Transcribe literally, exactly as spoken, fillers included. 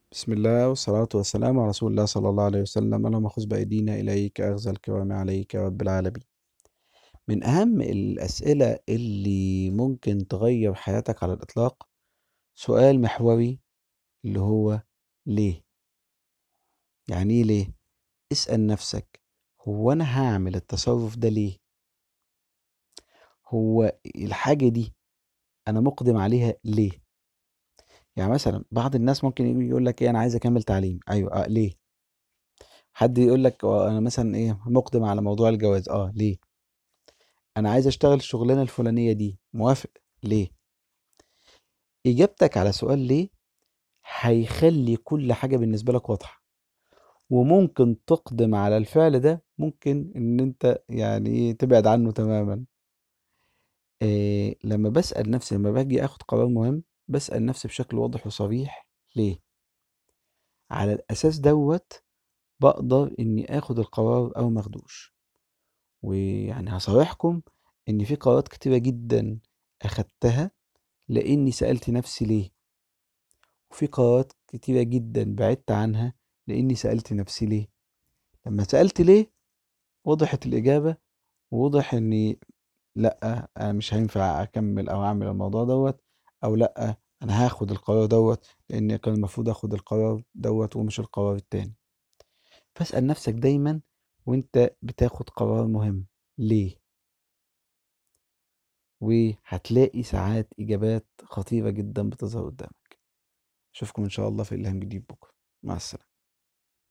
بسم الله والصلاة والسلام على رسول الله صلى الله عليه وسلم. اللهم خذ بأيدينا إليك أخذ الكرام عليك يا رب العالمين. من أهم الأسئلة اللي ممكن تغير حياتك على الإطلاق سؤال محوري اللي هو ليه؟ يعني إيه ليه؟ اسأل نفسك، هو أنا هعمل التصرف ده ليه؟ هو الحاجة دي أنا مقدم عليها ليه؟ يعني مثلا بعض الناس ممكن يجي يقول لك إيه، أنا عايز أكمل تعليم. أيوه، أه ليه؟ حد يقول لك آه، أنا مثلا إيه مقدم على موضوع الجواز. أه ليه؟ انا عايز اشتغل الشغلانه الفلانيه دي، موافق. ليه؟ اجابتك على سؤال ليه هيخلي كل حاجه بالنسبه لك واضحه، وممكن تقدم على الفعل ده، ممكن ان انت يعني ايه تبعد عنه تماما. إيه لما بسأل نفسي، لما باجي اخد قرار مهم، بسأل نفسي بشكل واضح وصريح ليه. على الاساس دوت بقدر اني اخد القرار او ماخدوش. ويعني هصارحكم ان في قرارات كتيره جدا اخدتها لاني سألت نفسي ليه، وفي قرارات كتيرة جدا بعدت عنها لأني سألت نفسي ليه. لما سألت ليه وضحت الإجابة، ووضح إني لأ، أنا مش هينفع أكمل أو أعمل الموضوع دوت، أو لأ أنا هاخد القرار دوت لأن كان المفروض أخد القرار دوت ومش القرار التاني. فاسأل نفسك دايما وأنت بتاخد قرار مهم ليه، وهتلاقي ساعات إجابات خطيرة جدا بتظهر قدامك. أشوفكم إن شاء الله في إلهام جديد بكرة. مع السلامة.